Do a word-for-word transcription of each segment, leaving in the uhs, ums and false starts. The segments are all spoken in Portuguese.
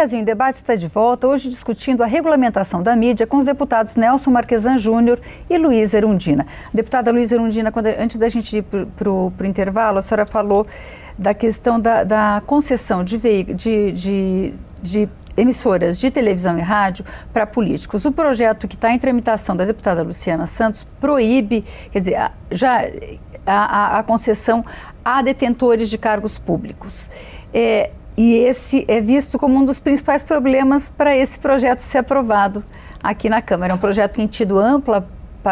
Brasil em Debate está de volta, hoje discutindo a regulamentação da mídia com os deputados Nelson Marquesan Júnior e Luiz Erundina. Deputada Luiz Erundina, quando, antes da gente ir para o intervalo, a senhora falou da questão da, da concessão de, de, de, de emissoras de televisão e rádio para políticos. O projeto que está em tramitação da deputada Luciana Santos proíbe, quer dizer, já a, a, a concessão a detentores de cargos públicos. É, E esse é visto como um dos principais problemas para esse projeto ser aprovado aqui na Câmara. É um projeto que tem tido ampla,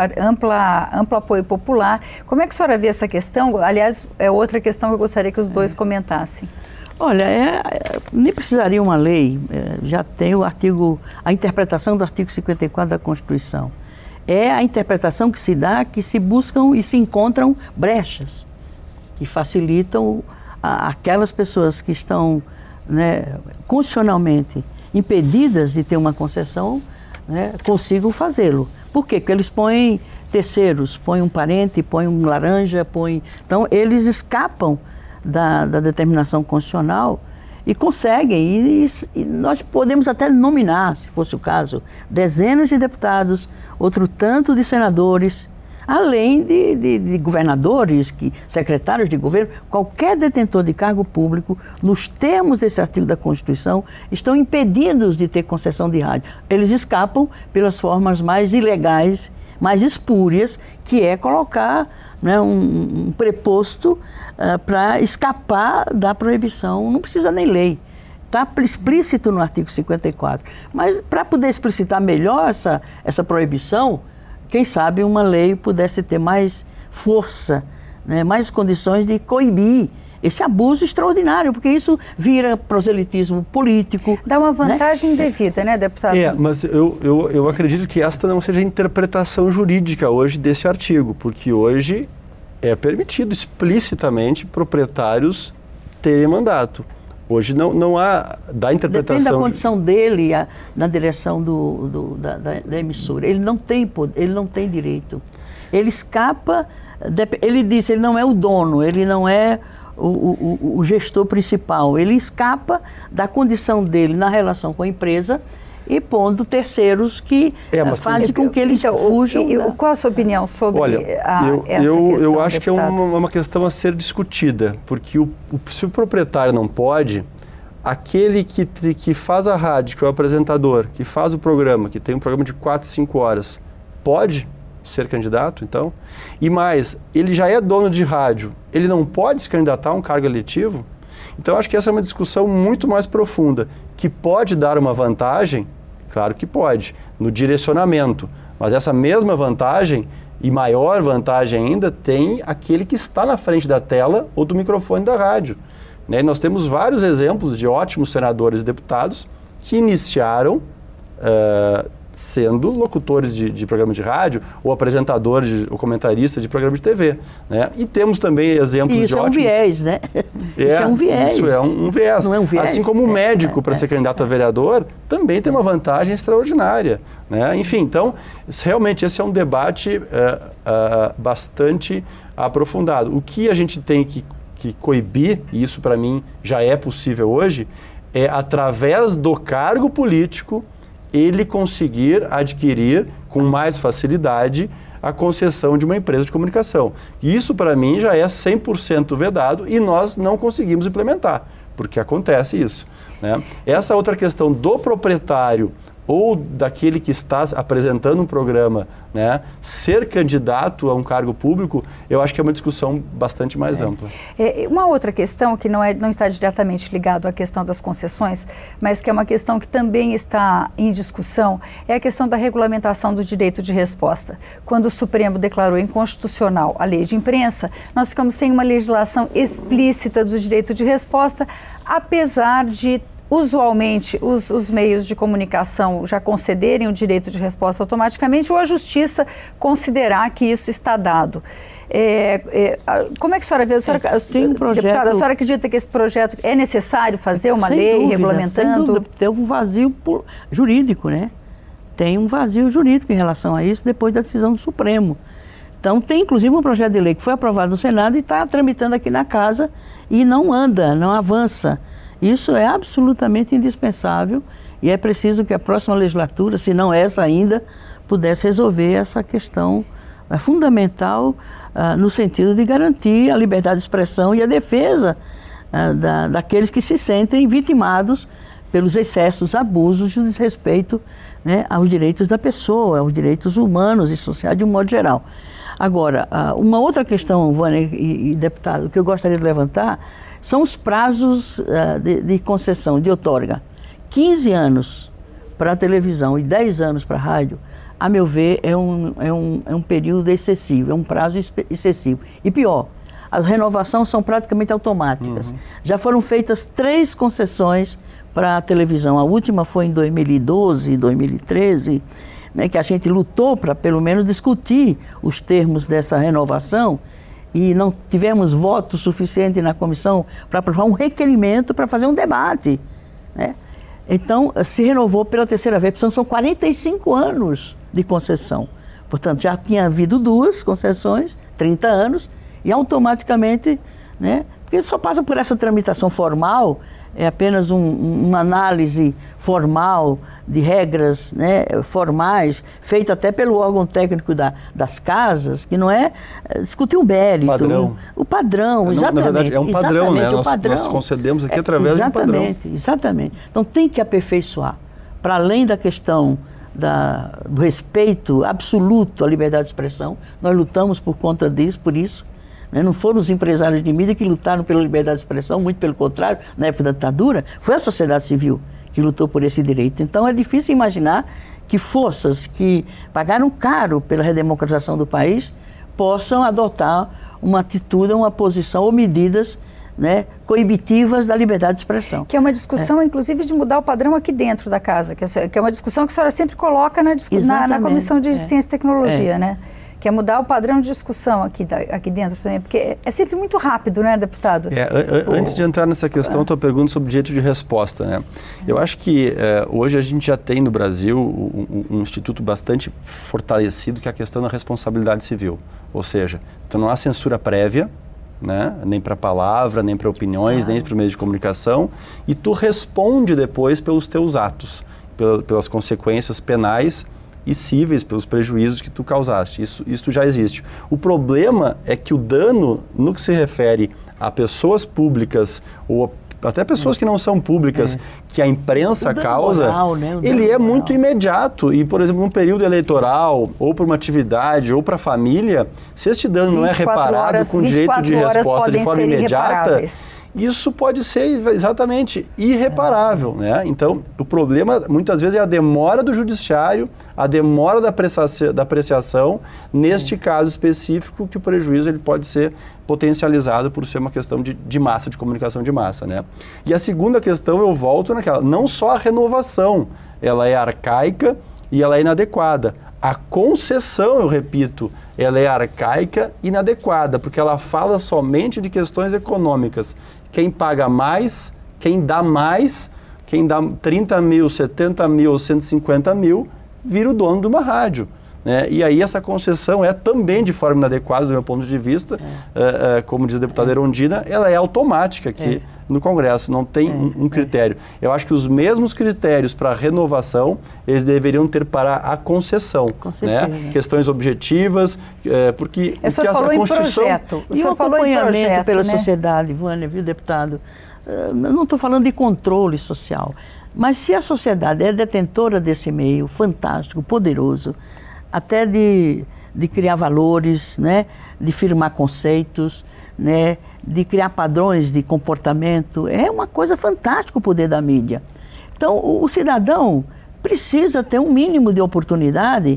ampla, amplo apoio popular. Como é que a senhora vê essa questão? Aliás, é outra questão que eu gostaria que os dois comentassem. Olha, é, nem precisaria uma lei, é, já tem o artigo, a interpretação do artigo cinquenta e quatro da Constituição. É a interpretação que se dá, que se buscam e se encontram brechas, que facilitam a, aquelas pessoas que estão, né, constitucionalmente impedidas de ter uma concessão, né, consigam fazê-lo. Por quê? Porque eles põem terceiros, põem um parente, põem um laranja, põem... Então, eles escapam da, da determinação constitucional e conseguem. E, e nós podemos até nominar, se fosse o caso, dezenas de deputados, outro tanto de senadores, além de, de, de governadores, que, secretários de governo, qualquer detentor de cargo público, nos termos desse artigo da Constituição, estão impedidos de ter concessão de rádio. Eles escapam pelas formas mais ilegais, mais espúrias, que é colocar, né, um, um preposto uh, para escapar da proibição. Não precisa nem lei. Está explícito no artigo cinquenta e quatro. Mas para poder explicitar melhor essa, essa proibição, quem sabe uma lei pudesse ter mais força, né, mais condições de coibir esse abuso extraordinário, porque isso vira proselitismo político. Dá uma vantagem, né, devida, né, deputado? É, mas eu, eu, eu acredito que esta não seja a interpretação jurídica hoje desse artigo, porque hoje é permitido explicitamente proprietários terem mandato. Hoje não, não há da interpretação... Depende da condição de... dele a, na direção do, do, da, da, da emissora. Ele não tem poder, ele não tem direito. Ele escapa, ele diz, ele não é o dono, ele não é o, o, o gestor principal. Ele escapa da condição dele na relação com a empresa e pondo terceiros que é, uh, fazem tem... com que eles então, fujam. E, da... Qual a sua opinião sobre Olha, a, eu, essa eu, questão, eu acho deputado? que é uma, uma questão a ser discutida, porque o, o, se o proprietário não pode, aquele que, que faz a rádio, que é o apresentador, que faz o programa, que tem um programa de quatro, cinco horas, pode ser candidato, então? E mais, ele já é dono de rádio, ele não pode se candidatar a um cargo eletivo? Então, acho que essa é uma discussão muito mais profunda, que pode dar uma vantagem, claro que pode, no direcionamento, mas essa mesma vantagem, e maior vantagem ainda, tem aquele que está na frente da tela ou do microfone da rádio. Né? Nós temos vários exemplos de ótimos senadores e deputados que iniciaram uh, sendo locutores de, de programa de rádio, ou apresentadores, de, ou comentaristas de programa de T V. Né? E temos também exemplos isso de é um ótimos... viés, né? É, isso é um viés. Isso é um, um viés. Não é um viés. Assim como o médico, é, para é, ser candidato a vereador, também tem uma vantagem extraordinária. Né? Enfim, então, realmente esse é um debate uh, uh, bastante aprofundado. O que a gente tem que, que coibir, e isso para mim já é possível hoje, é através do cargo político ele conseguir adquirir com mais facilidade a concessão de uma empresa de comunicação. Isso, para mim, já é cem por cento vedado e nós não conseguimos implementar, porque acontece isso. Né? Essa outra questão do proprietário ou daquele que está apresentando um programa, né, ser candidato a um cargo público, eu acho que é uma discussão bastante mais é. ampla. É, uma outra questão que não, é, não está diretamente ligada à questão das concessões, mas que é uma questão que também está em discussão, é a questão da regulamentação do direito de resposta. Quando o Supremo declarou inconstitucional a lei de imprensa, nós ficamos sem uma legislação explícita do direito de resposta, apesar de usualmente os, os meios de comunicação já concederem o direito de resposta automaticamente ou a justiça considerar que isso está dado. É, é, como é que a senhora vê? A senhora, é, tem um projeto... Deputada, a senhora acredita que esse projeto é necessário fazer uma sem lei dúvida, regulamentando? Sem dúvida. Tem um vazio jurídico, né? Tem um vazio jurídico em relação a isso depois da decisão do Supremo. Então tem inclusive um projeto de lei que foi aprovado no Senado e está tramitando aqui na casa e não anda, não avança. Isso é absolutamente indispensável e é preciso que a próxima legislatura, se não essa ainda, pudesse resolver essa questão é, fundamental uh, no sentido de garantir a liberdade de expressão e a defesa uh, da, daqueles que se sentem vitimados pelos excessos, abusos e o desrespeito, né, aos direitos da pessoa, aos direitos humanos e sociais de um modo geral. Agora, uma outra questão, Vânia e, e deputado, que eu gostaria de levantar, são os prazos uh, de, de concessão, de outorga. quinze anos para a televisão e dez anos para a rádio, a meu ver, é um, é, um, é um período excessivo, é um prazo excessivo. E pior, as renovações são praticamente automáticas. Uhum. Já foram feitas três concessões para a televisão. A última foi em dois mil e doze, dois mil e treze, né, que a gente lutou para pelo menos discutir os termos dessa renovação e não tivemos voto suficiente na comissão para aprovar um requerimento para fazer um debate, né? Então, se renovou pela terceira vez, portanto, são quarenta e cinco anos de concessão. Portanto, já tinha havido duas concessões, trinta anos, e automaticamente, né, porque só passa por essa tramitação formal, é apenas um, uma análise formal de regras, né, formais, feita até pelo órgão técnico da, das casas, que não é, é discutir o mérito. Padrão. O, o padrão, não, exatamente. Na verdade, é um padrão, né? Nós, padrão. nós concedemos aqui através é, de um padrão. Exatamente, exatamente. Então tem que aperfeiçoar, para além da questão da, do respeito absoluto à liberdade de expressão, nós lutamos por conta disso, por isso. Não foram os empresários de mídia que lutaram pela liberdade de expressão, muito pelo contrário, na época da ditadura, foi a sociedade civil que lutou por esse direito. Então é difícil imaginar que forças que pagaram caro pela redemocratização do país possam adotar uma atitude, uma posição ou medidas, né, coibitivas da liberdade de expressão. Que é uma discussão, é. inclusive, de mudar o padrão aqui dentro da casa, que é uma discussão que a senhora sempre coloca na, na, na Comissão de é. Ciência e Tecnologia, é. né? Que é mudar o padrão de discussão aqui, aqui dentro também, porque é sempre muito rápido, né, deputado? É, an antes de entrar nessa questão, a tua pergunta sobre direito de resposta, né? Eu acho que é, hoje a gente já tem no Brasil um, um instituto bastante fortalecido, que é a questão da responsabilidade civil. Ou seja, então não há censura prévia, né? Nem para palavra, nem para opiniões, ah. nem para meios de comunicação, e tu responde depois pelos teus atos, pel pelas consequências penais e cíveis pelos prejuízos que tu causaste. Isso, isso já existe. O problema é que o dano, no que se refere a pessoas públicas ou até pessoas é. que não são públicas, é. que a imprensa causa, moral, né? ele é moral. muito imediato. E, por exemplo, num período eleitoral, ou para uma atividade, ou para a família, se este dano não é reparado horas, com direito de resposta de forma imediata, isso pode ser exatamente irreparável, né? Então, o problema muitas vezes é a demora do judiciário, a demora da apreciação, da apreciação neste caso específico, que o prejuízo ele pode ser potencializado por ser uma questão de, de massa, de comunicação de massa, né? E a segunda questão, eu volto naquela, não só a renovação, ela é arcaica e ela é inadequada. A concessão, eu repito, ela é arcaica e inadequada, porque ela fala somente de questões econômicas. Quem paga mais, quem dá mais, quem dá trinta mil, setenta mil, cento e cinquenta mil, vira o dono de uma rádio, né? E aí essa concessão é também de forma inadequada, do meu ponto de vista, é. uh, uh, como diz a deputada é. Erundina, ela é automática aqui é. no Congresso, não tem é. um, um critério. É. Eu acho que os mesmos critérios para a renovação, eles deveriam ter para a concessão, né? Questões objetivas, uh, porque... O senhor falou em projeto. O senhor falou em projeto pela né? sociedade, Vânia, viu, deputado? Uh, não estou falando de controle social, mas se a sociedade é detentora desse meio fantástico, poderoso, até de, de criar valores, né? De firmar conceitos, né? De criar padrões de comportamento. É uma coisa fantástica o poder da mídia. Então, o, o cidadão precisa ter um mínimo de oportunidade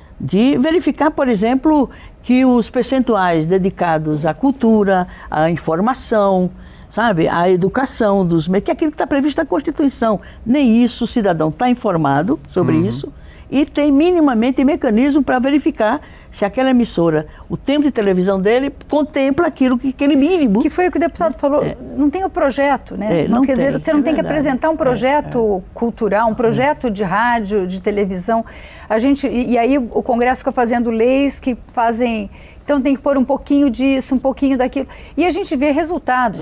de verificar, por exemplo, que os percentuais dedicados à cultura, à informação, sabe, à educação dos meios, que é aquilo que está previsto na Constituição. Nem isso o cidadão está informado sobre uhum. isso. E tem minimamente mecanismo para verificar se aquela emissora, o tempo de televisão dele, contempla aquilo, que, aquele mínimo. Que foi o que o deputado falou, é. não tem o projeto, né? É, não, não quer tem, dizer, você não é tem verdade. que apresentar um projeto é, é. cultural, um projeto de rádio, de televisão. A gente, e, e aí o Congresso fica fazendo leis que fazem... Então tem que pôr um pouquinho disso, um pouquinho daquilo. E a gente vê resultados. É.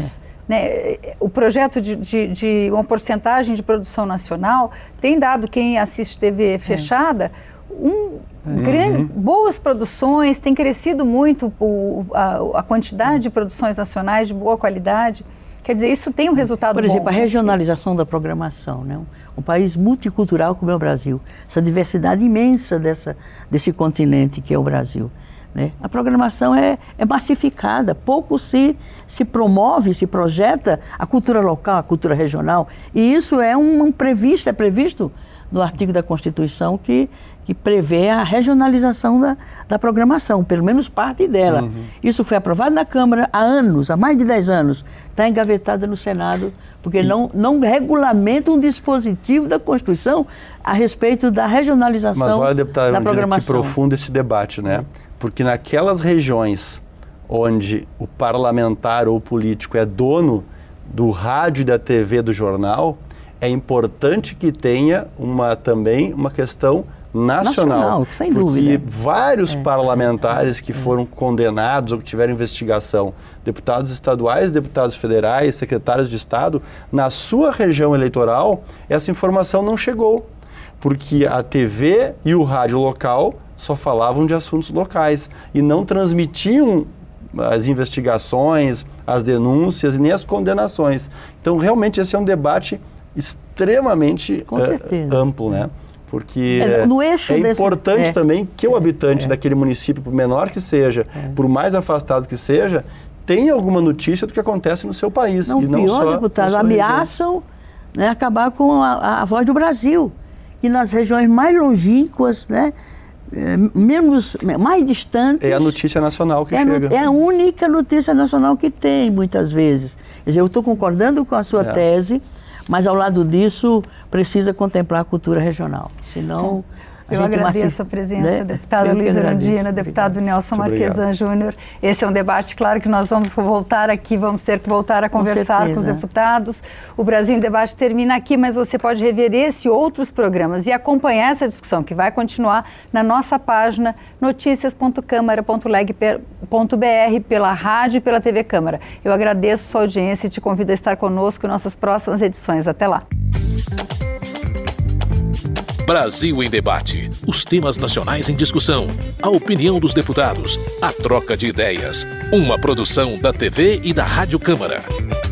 né, o projeto de, de, de uma porcentagem de produção nacional tem dado quem assiste T V fechada um Uhum. grande, boas produções, tem crescido muito o, a, a quantidade de produções nacionais de boa qualidade. Quer dizer, isso tem um resultado bom. Por exemplo, bom, a né? regionalização da programação, né? Um país multicultural como é o Brasil, essa diversidade imensa dessa, desse continente que é o Brasil, né? A programação é, é massificada, pouco se, se promove, se projeta a cultura local, a cultura regional, e isso é um, um previsto, é previsto no artigo da Constituição que, que prevê a regionalização da, da programação, pelo menos parte dela. Uhum. Isso foi aprovado na Câmara há anos, há mais de dez anos, está engavetada no Senado, porque não, não regulamenta um dispositivo da Constituição a respeito da regionalização. Mas olha, deputada, da programação. Que profundo esse debate, né? Porque naquelas regiões onde o parlamentar ou o político é dono do rádio e da T V do jornal, é importante que tenha uma, também uma questão nacional. Nacional, sem porque dúvida. vários é, parlamentares que é, foram condenados ou que tiveram investigação, deputados estaduais, deputados federais, secretários de Estado, na sua região eleitoral, essa informação não chegou. Porque a T V e o rádio local só falavam de assuntos locais e não transmitiam as investigações, as denúncias e nem as condenações. Então, realmente, esse é um debate extremamente uh, amplo, né? Porque é, no eixo é desse, importante é, também que o é, habitante é. daquele município, por menor que seja, é. por mais afastado que seja, tenha alguma notícia do que acontece no seu país. Não, e não pior, só deputado, ameaçam, né, acabar com a, a voz do Brasil. E nas regiões mais longínquas, né, menos, mais distantes... É a notícia nacional que é chega. No, é a única notícia nacional que tem, muitas vezes. Quer dizer, eu estou concordando com a sua é. tese, mas ao lado disso precisa contemplar a cultura regional. Senão... Eu agradeço a presença, né? Deputada Luísa Erundina, deputado Nelson Marquesan Júnior. Esse é um debate, claro, que nós vamos voltar aqui, vamos ter que voltar a conversar com, com os deputados. O Brasil em Debate termina aqui, mas você pode rever esse e outros programas e acompanhar essa discussão, que vai continuar na nossa página noticias ponto câmara ponto leg ponto br, pela rádio e pela T V Câmara. Eu agradeço a sua audiência e te convido a estar conosco em nossas próximas edições. Até lá. Brasil em Debate. Os temas nacionais em discussão. A opinião dos deputados. A troca de ideias. Uma produção da T V e da Rádio Câmara.